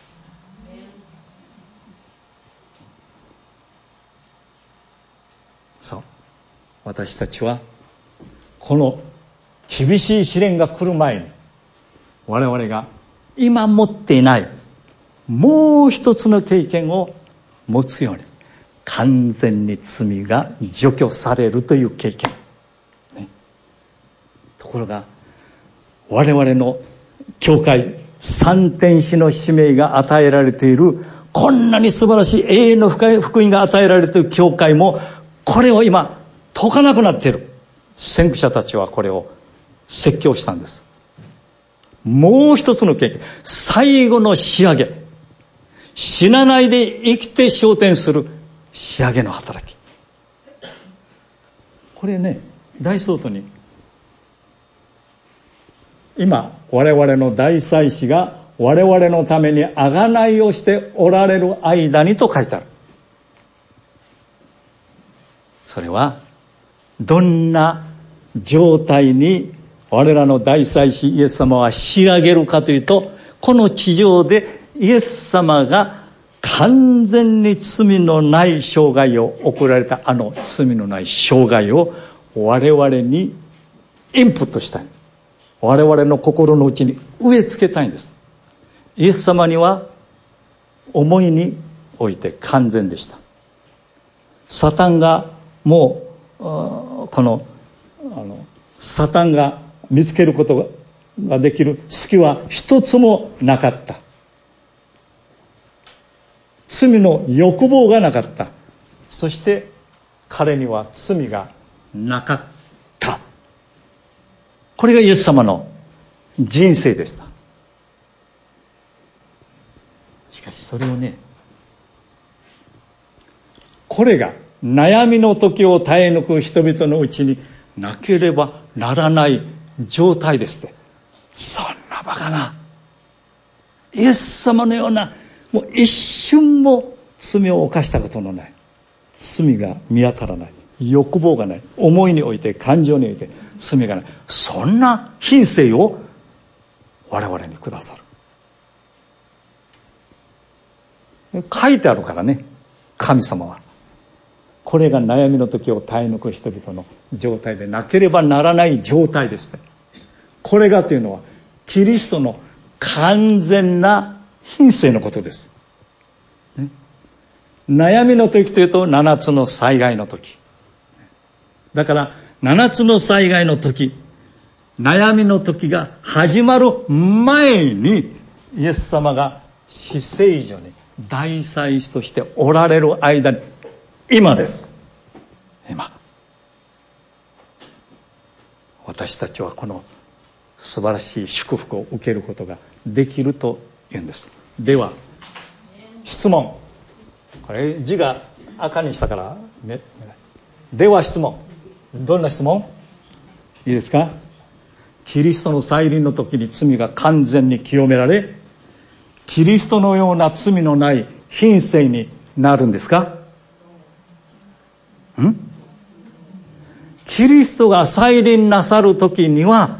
そう、私たちはこの厳しい試練が来る前に、我々が今持っていないもう一つの経験を持つように、完全に罪が除去されるという経験、ね、ところが我々の教会三天使の使命が与えられている、こんなに素晴らしい永遠の福音が与えられている教会もこれを今解かなくなっている。先駆者たちはこれを説教したんです。もう一つの経験、最後の仕上げ、死なないで生きて昇天する仕上げの働き、これね、大総統に今我々の大祭司が我々のために贖いをしておられる間にと書いてある。それはどんな状態に我らの大祭司イエス様は仕上げるかというと、この地上でイエス様が完全に罪のない生涯を送られた、あの罪のない生涯を我々にインプットしたい。我々の心の内に植え付けたいんです。イエス様には思いにおいて完全でした。サタンがもうサタンが見つけることができる隙は一つもなかった。罪の欲望がなかった。そして彼には罪がなかった。これがイエス様の人生でした。しかしそれをね、これが悩みの時を耐え抜く人々のうちになければならない状態ですって。そんなバカな、イエス様のような、もう一瞬も罪を犯したことのない、罪が見当たらない、欲望がない、思いにおいて感情において罪がない、そんな品性を我々にくださる。書いてあるからね、神様はこれが悩みの時を耐え抜く人々の状態でなければならない状態ですね。これがというのはキリストの完全な品性のことです、ね、悩みの時というと7つの災害の時だから、7つの災害の時、悩みの時が始まる前にイエス様が死聖所に大祭司としておられる間に、今です。今私たちはこの素晴らしい祝福を受けることができるというんです。では質問、これ字が赤にしたから、ね、では質問、どんな質問いいですか。キリストの再臨の時に罪が完全に清められ、キリストのような罪のない品性になるんですか。キリストが再臨なさる時には、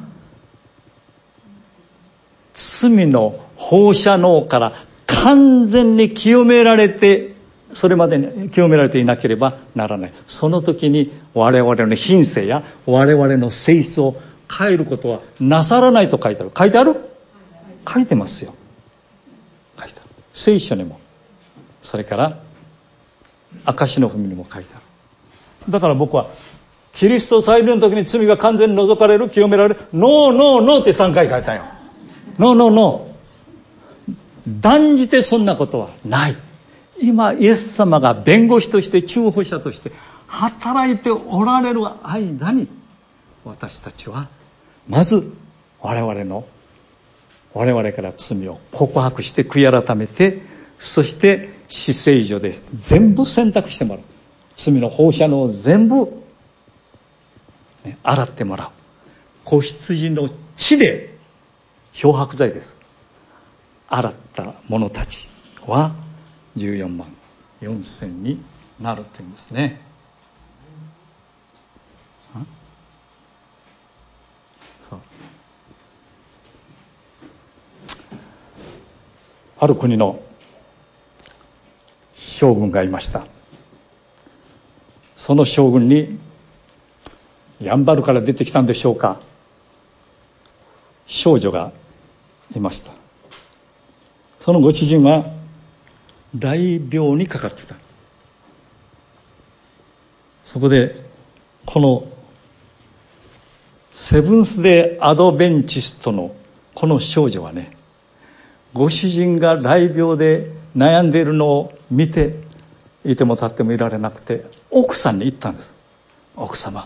罪の放射能から完全に清められて、それまでに清められていなければならない。その時に我々の品性や我々の性質を変えることはなさらないと書いてある。書いてある？書いてますよ。書いてある。聖書にも、それから証の文にも書いてある。だから僕はキリスト再臨の時に罪が完全に除かれる、清められる、ノーノーノーって3回書いたよ。ノーノーノー。断じてそんなことはない。今イエス様が弁護士として中保者として働いておられる間に、私たちはまず我々の我々から罪を告白して悔い改めて、そして死聖所で全部洗濯してもらう。罪の放射能を全部、洗ってもらう。子羊の血で漂白剤です。洗った者たちは14万4千になるって言うんですね。そう。ある国の将軍がいました。その将軍にやんばるから出てきたんでしょうか、少女がいました。そのご主人は大病にかかってた。そこでこのセブンスデーアドベンチストのこの少女はね、ご主人が大病で悩んでいるのを見ていても立ってもいられなくて、奥さんに言ったんです。奥様、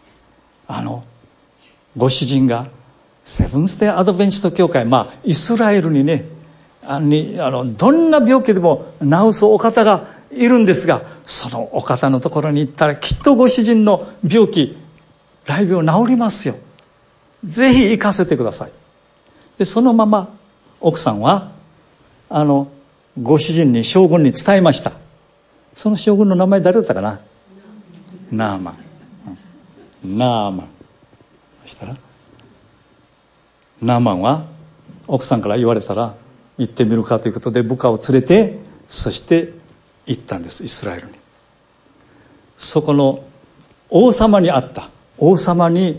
ご主人がセブンスデーアドベンチスト教会、イスラエルにね、どんな病気でも治すお方がいるんですが、そのお方のところに行ったらきっとご主人の病気、大病治りますよ。ぜひ行かせてください。で、そのまま奥さんはご主人に、将軍に伝えました。その将軍の名前誰だったかな。ナーマン。そしたらナーマンは奥さんから言われたら行ってみるかということで部下を連れて、そして行ったんです、イスラエルに。そこの王様に会った。王様に、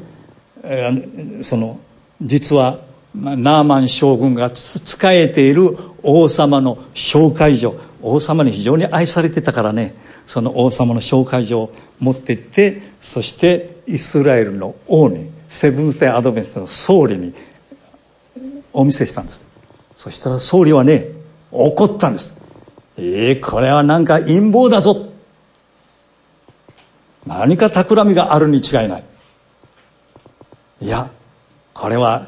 実はナーマン将軍が仕えている王様の紹介状、王様に非常に愛されてたからね、その王様の紹介状を持って行って、そしてイスラエルの王に、セブンスデーアドベンチストの総理にお見せしたんです。そしたら総理はね、怒ったんです。これはなんか陰謀だぞ、何か企みがあるに違いない。いや、これは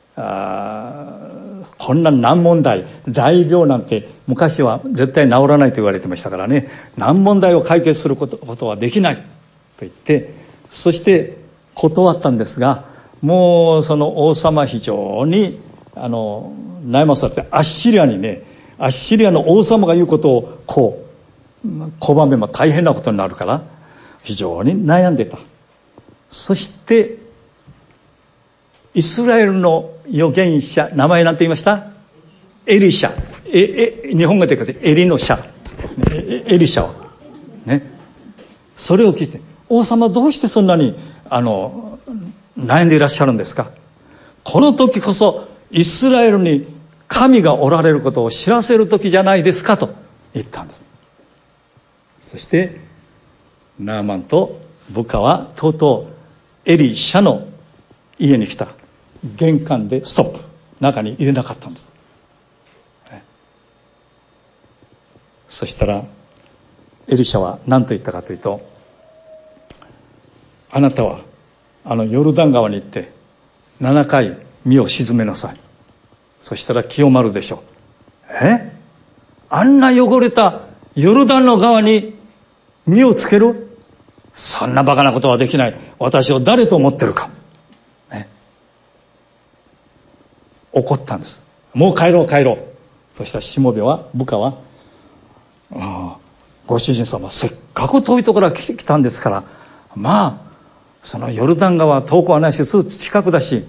こんな難問題、大病なんて昔は絶対治らないと言われてましたからね、難問題を解決することはできないと言って、そして断ったんですが、もうその王様非常に悩まされて、アッシリアの王様が言うことを拒めば大変なことになるから非常に悩んでた。そしてイスラエルの預言者、名前なんて言いました？エリシャ。日本語で書いてエリのシャ。エリシャはね、それを聞いて、王様どうしてそんなに悩んでいらっしゃるんですか。この時こそイスラエルに神がおられることを知らせる時じゃないですかと言ったんです。そしてナーマンと部下はとうとうエリシャの家に来た。玄関でストップ、中に入れなかったんです。そしたらエリシャは何と言ったかというと、あなたはヨルダン川に行って7回身を沈めなさい。そしたら清まるでしょう。あんな汚れたヨルダンの川に身をつける？そんなバカなことはできない。私を誰と思ってるか。怒ったんです。もう帰ろう。そしたらしもべは、部下は、ご主人様せっかく遠いところから来たんですから、そのヨルダン川遠くはないし、すぐ近くだし、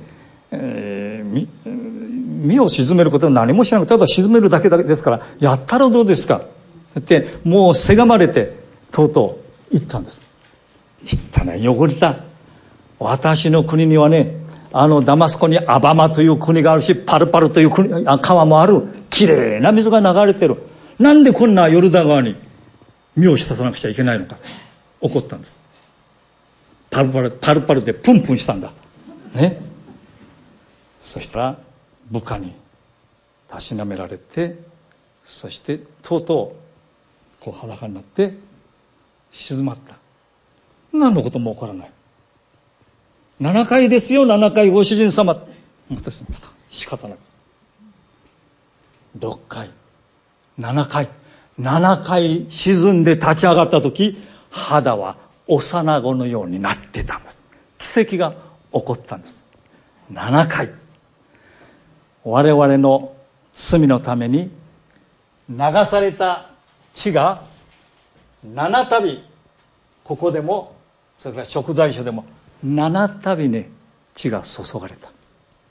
身を沈めることは何もしなくて、ただ沈めるだけですから、やったらどうですかってもうせがまれてとうとう言ったんです。言ったね、汚れた。私の国にはね、ダマスコにアバマという国があるし、パルパルという川もある。きれいな水が流れてる。なんでこんなヨルダン川に身を浸さなくちゃいけないのか。怒ったんです。パルパルでプンプンしたんだ。ね。そしたら部下にたしなめられて、そしてとうとう裸になって静まった。何のことも起こらない。7回ですよ、7回ご主人様。私仕方ない。 6回、7回沈んで立ち上がった時、肌は幼子のようになってたんです。奇跡が起こったんです。7回。我々の罪のために流された血が7度、ここでもそれから贖罪書でも7度ね、血が注がれた。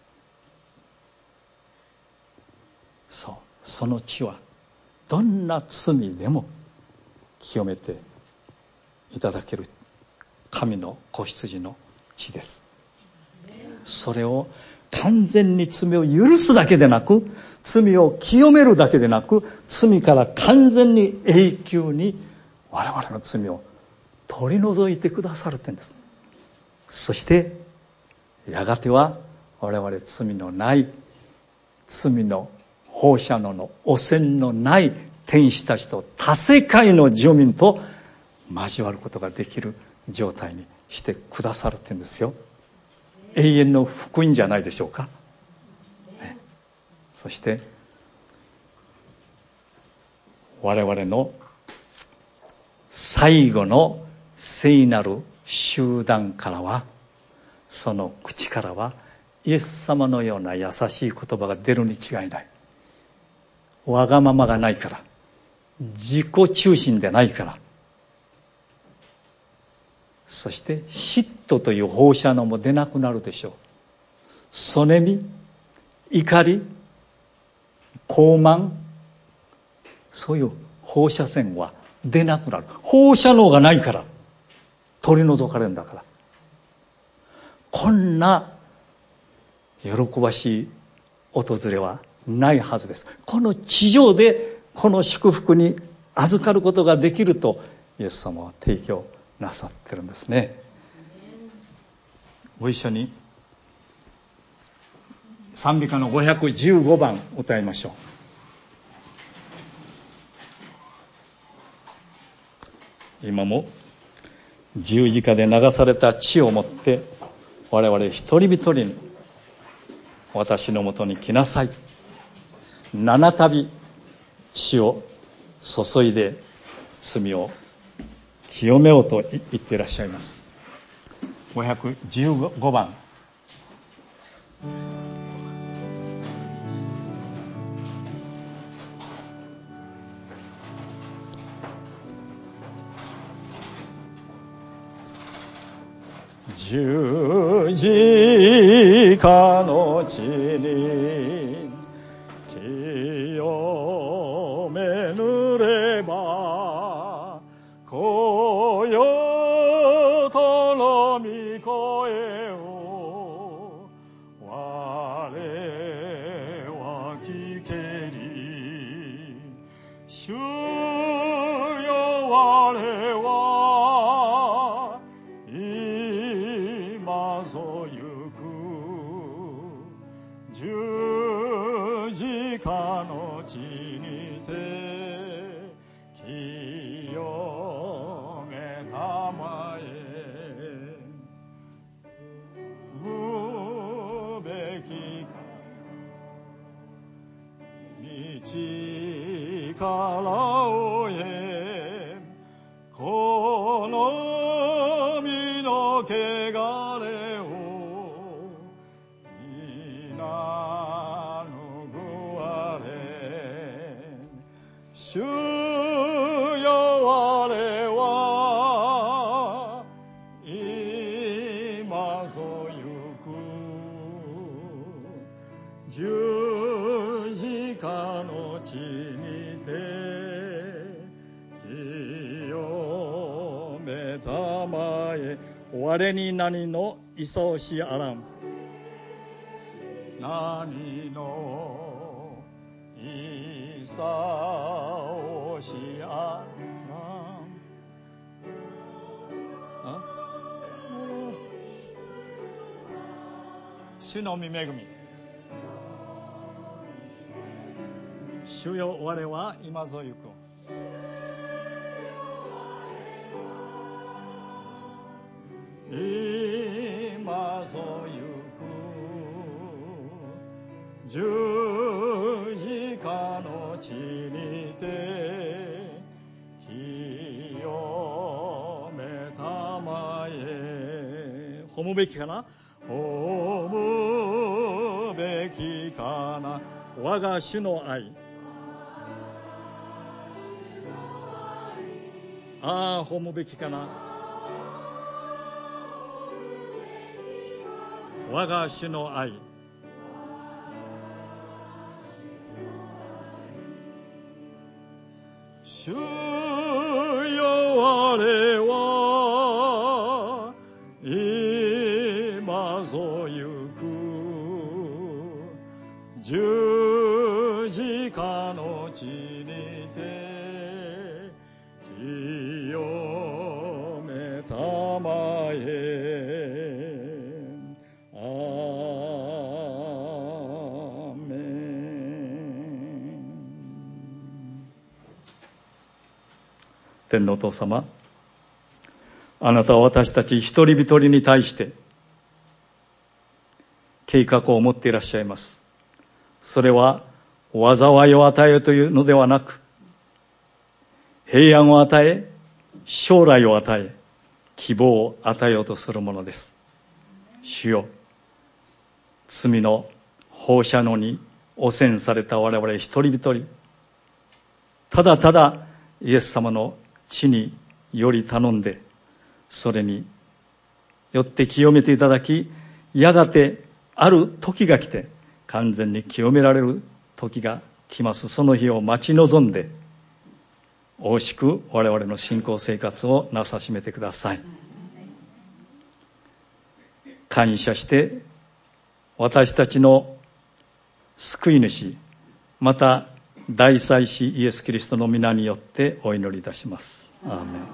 その血はどんな罪でも清めていただける神の子羊の血です。それを完全に罪を許すだけでなく、罪を清めるだけでなく、罪から完全に永久に我々の罪を取り除いてくださるって言うんです。そしてやがては我々罪のない、罪の放射能の汚染のない天使たちと他世界の住民と交わることができる状態にしてくださるって言うんですよ。永遠の福音じゃないでしょうか、ね、そして我々の最後の聖なる集団からは、その口からはイエス様のような優しい言葉が出るに違いない。わがままがないから、自己中心でないから、そして嫉妬という放射能も出なくなるでしょう。そねみ、怒り、傲慢、そういう放射線は出なくなる。放射能がないから取り除かれるんだから。こんな喜ばしい訪れはないはずです。この地上でこの祝福に預かることができるとイエス様は提供なさってるんですね。ご一緒に賛美歌の515番歌いましょう。今も十字架で流された血をもって我々一人一人に、私のもとに来なさい、7度血を注いで罪を清めようと言っていらっしゃいます。515番。十字架の地に清めぬれば、こよとの御声を我は聞けり、主よ我は今ぞ行く、十字架の地にて清めたまえ、無べき道から追え、この身の汚れを皆拭われ、主よ我は今ぞ行く、十字架の地にて清めたまえ、我に何のいそうしあらん、何のいそうしあらん、主の御恵み、主よ我は今ぞ行く、今ぞ行く、十字架地にて清めたまえ。褒むべきかな、褒むべきかな、我が主の愛。ああ、褒むべきかな、我が主の愛。主よ、我は今ぞ行く、十字架の地にて清めたまえ。アーメン。天のお父様、あなたは私たち一人一人に対して計画を持っていらっしゃいます。それは災いを与えよというのではなく、平安を与え、将来を与え、希望を与えようとするものです。主よ、罪の放射能に汚染された我々一人一人、ただただイエス様の血により頼んで、それによって清めていただき、やがてある時が来て完全に清められる時が来ます。その日を待ち望んで、おいしく我々の信仰生活をなさしめてください。感謝して私たちの救い主、また大祭司イエス・キリストの皆によってお祈りいたします。アーメン。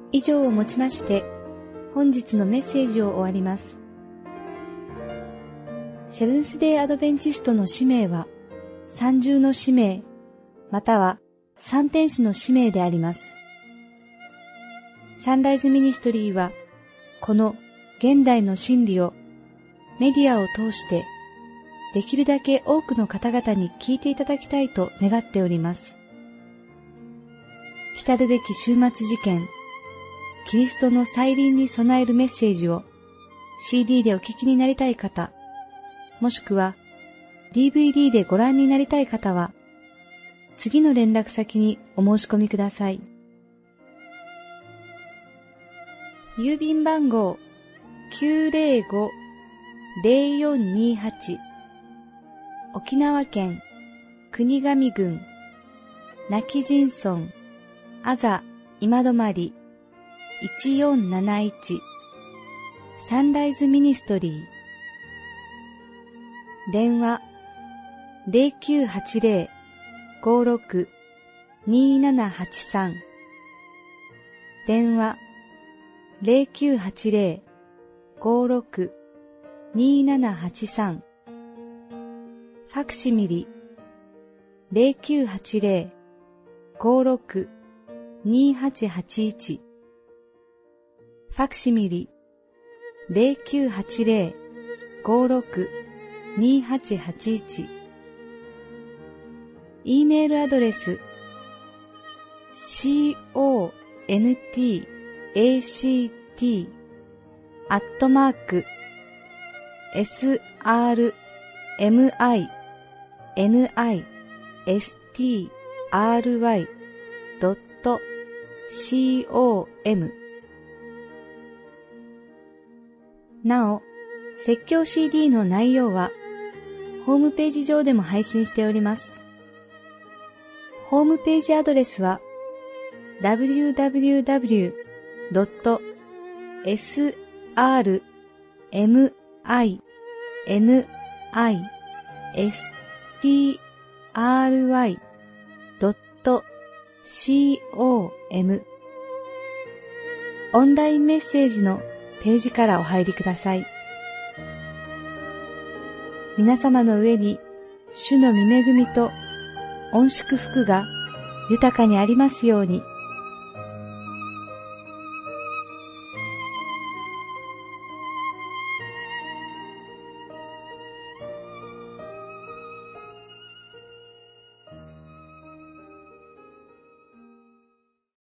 以上をもちまして、本日のメッセージを終わります。セブンスデーアドベンチストの使命は、三重の使命、または三天使の使命であります。サンライズミニストリーは、この現代の真理をメディアを通して、できるだけ多くの方々に聞いていただきたいと願っております。来るべき終末事件、キリストの再臨に備えるメッセージを CD でお聞きになりたい方、もしくは DVD でご覧になりたい方は、次の連絡先にお申し込みください。郵便番号 905-0428 沖縄県国頭郡亡き人村あざ今泊1471サンライズミニストリー電話 0980-56-2783 電話 0980-56-2783 ファクシミリ 0980-56-2881 ファクシミリ 0980-56-2881 E メールアドレス srmistry.com なお、説教 CD の内容はホームページ上でも配信しております。ホームページアドレスは www.srmistry.com オンラインメッセージのページからお入りください。皆様の上に主の御恵みと御祝福が豊かにありますように。